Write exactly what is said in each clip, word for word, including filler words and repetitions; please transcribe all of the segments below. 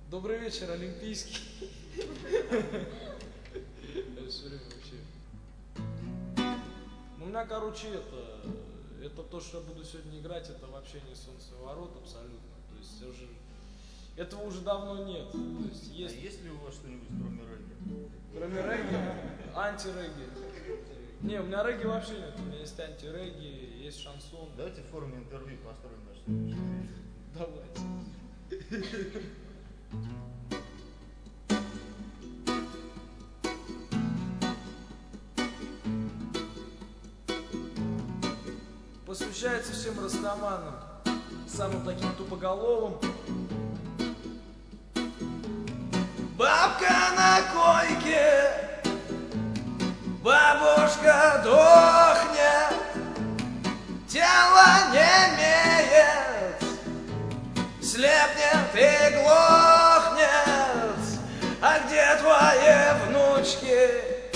Добрый вечер, Олимпийский. У меня, короче, это, это то, что я буду сегодня играть, это вообще не солнцеворот абсолютно. То есть уже, этого уже давно нет. То есть, есть... А есть ли у вас что-нибудь кроме регги? Кроме регги? Анти-регги. Не, у меня регги вообще нет. У меня есть анти-регги, есть шансон. Давайте в форме интервью построим наш сегодняшний вечер. Давайте. Посвящается всем растаманам, самым таким тупоголовым. Бабка на койке, бабушка дохнет, тело не имеет, слепнет и глохнет. А где твои внучки,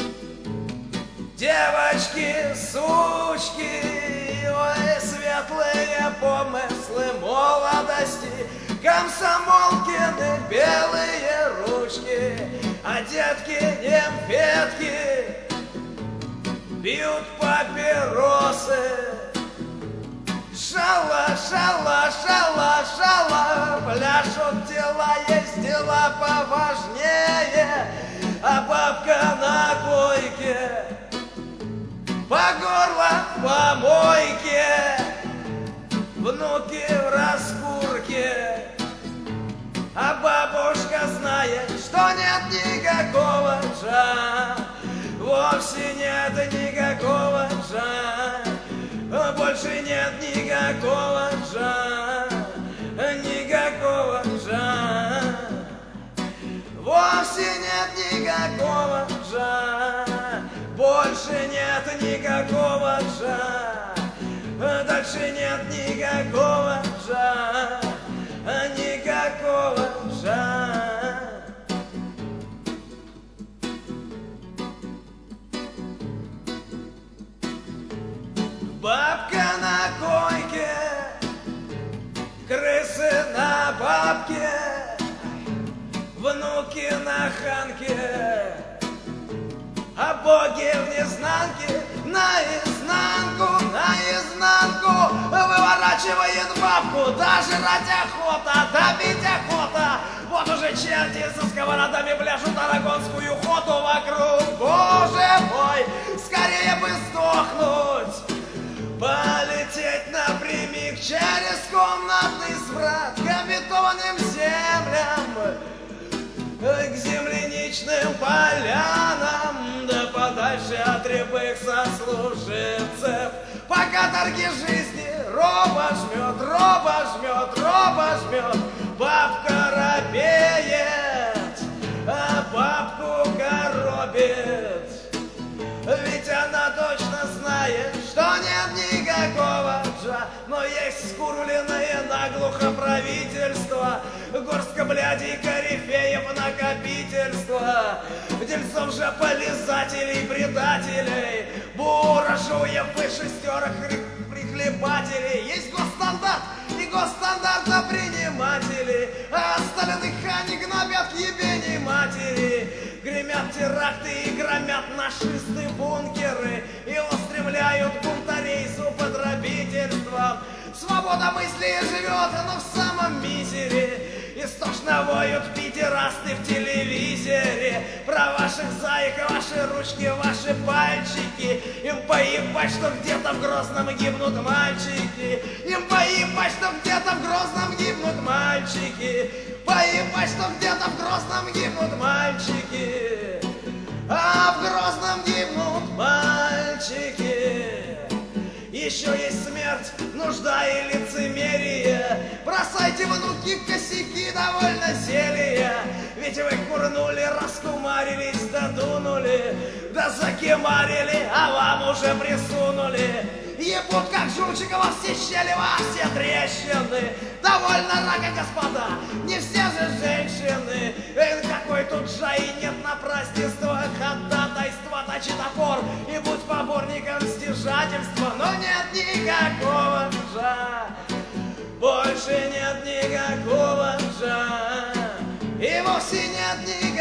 девочки, сучки? Ой, светлые помыслы молодости, комсомолкины белые ручки, а детки-немфетки пьют папиросы. Шала, шала, шала, шала, пляшут тела, есть дела поважнее, а бабка на койке по горло в помойке, внуки в раскурке, а бабушка знает, что нет никакого джа, вовсе нет никакого джа, больше нет никакого джа, никакого джа, вовсе нет никакого джа. Больше нет никакого джа, дальше нет никакого джа, никакого джа. Бабка на койке, крысы на бабке, внуки на ханке, а боги в незнанке, наизнанку, наизнанку выворачивает бабку, даже жрать охота, добить охота. Вот уже черти со сковородами пляшут арагонскую охоту вокруг. Боже мой, скорее бы сдохнуть, полететь напрямик через комнатный сврат к обетованным землям, к земляничным полянам, да подальше от рябых сослуживцев. Пока торги жизни роба жмет, роба жмет, роба жмет, бабка робеет, а бабку коробит. Ведь она точно знает, что нет никакого джа, но есть скурвленное наглухо правительство, горстка блядей, корифеев, накопительства, дельцов же полизателей, предателей, буржуев и шестерок прихлебателей. Есть госстандарт и госстандартоприниматели, а остальных они гнобят к ебени матери. Гремят теракты и громят нашисты бункеры и устремляют бунтарей с употребительством. Свобода мысли живет, но в самом мизере. Истошно воют пидерасты в телевизоре про ваших заек, ваши ручки, ваши пальчики. Им поебать, что где-то в Грозном гибнут мальчики. Им поебать, что где-то в Грозном гибнут мальчики. Поебать, что где-то в Грозном гибнут мальчики. А в Грозном гибнут мальчики. Еще есть смерть, нужда и лицемерие. Бросайте, внуки, косяки, довольно зелья. Ведь вы курнули, раскумарились, додунули, да закимарили, а вам уже присунули. Ебут, как жучика, во все щели, во все трещины. Довольно рака, господа, не все же женщины. Эх, какой тут джа и нет на празднество, ходатайство, точи топор и будь поборником стяжательства. Но нет никакого джа, больше нет никакого джа, и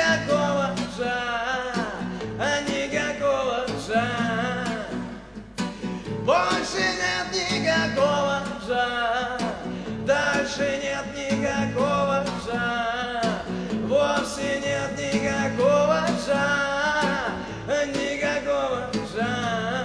никакого жа, никакого жа. Больше нет никакого жа, дальше нет никакого жа, вовсе нет никакого жа, никакого жа.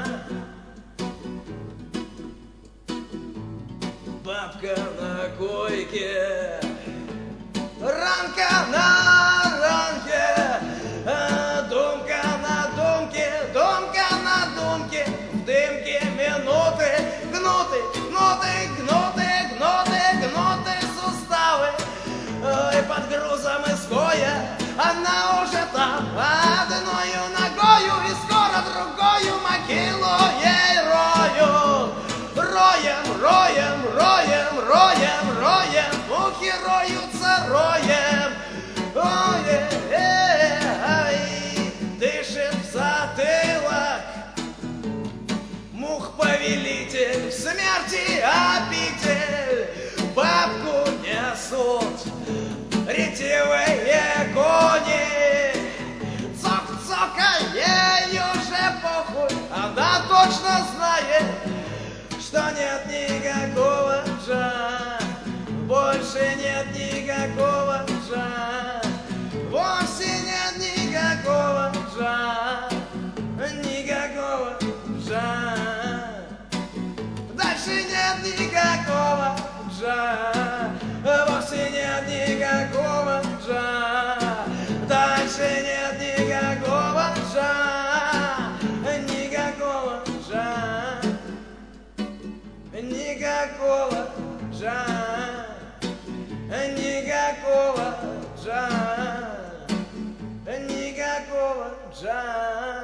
Бабка на койке, ранка на ранке, думка на думке, думка на думке, в дымке минуты, гнуты, гнуты, гнуты, гнуты, гнуты суставы. И под грузом изгоя она уже там, одною ногою, и скоро другою могилу ей роют. Роем, роем, роем, роем, роем, мухи роются роем. Ой, эй, ай, дышит в затылок мух-повелитель, смерти обитель. Бабку несут ретивые кони. Цок-цока, ей уже похуй, она точно знает, что нет никакого жа, больше нет никакого жа, вовсе нет никакого жа, никакого жа. Дальше нет никакого жа, вовсе нет никакого жа, дальше нет никакого жа, никакого жа. Никакого жа, никакого жа, никакого жа.